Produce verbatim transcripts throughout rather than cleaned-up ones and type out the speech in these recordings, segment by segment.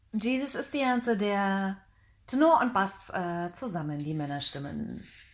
Jesus is the answer, der Tenor und Bass äh, zusammen, die Männerstimmen.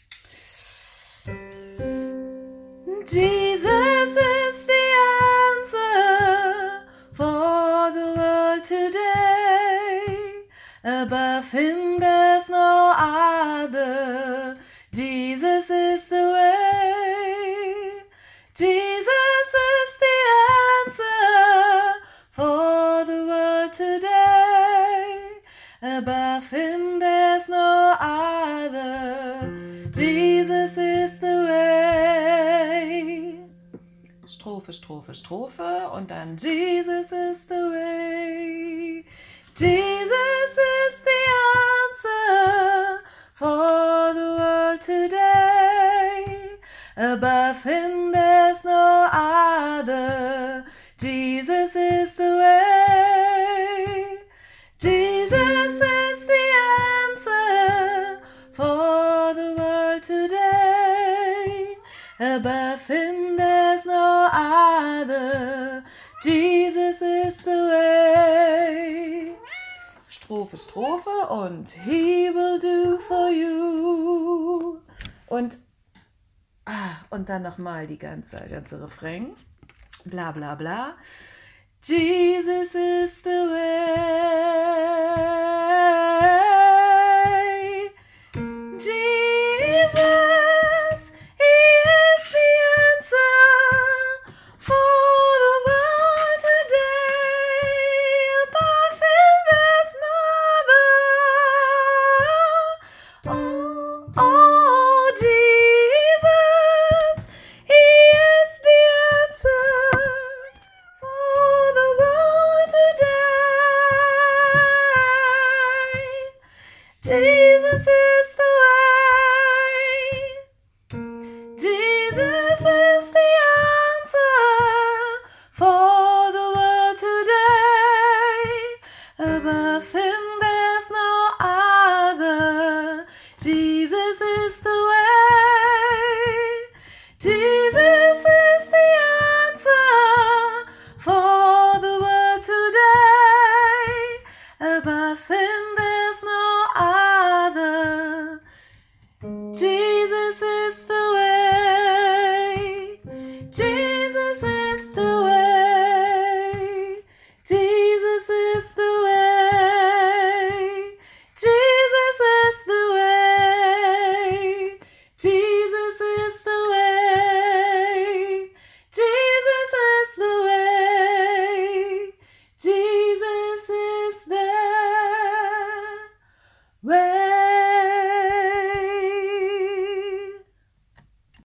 Jesus is the answer for the world today. Above him there's no other. Jesus is the way. Jesus is the answer for the world today. Above him there's no other. Jesus is the way. Strophe, Strophe, Strophe und dann Jesus is the way. Jesus is the answer for the world today. Above him there's no other. Jesus is the way. Jesus is the answer for the world today. Above him there's no other. Jesus is the way. Strophe, Strophe und he will do for you. Und, ah, und dann nochmal die ganze, ganze Refrain. Bla bla bla. Jesus is the way.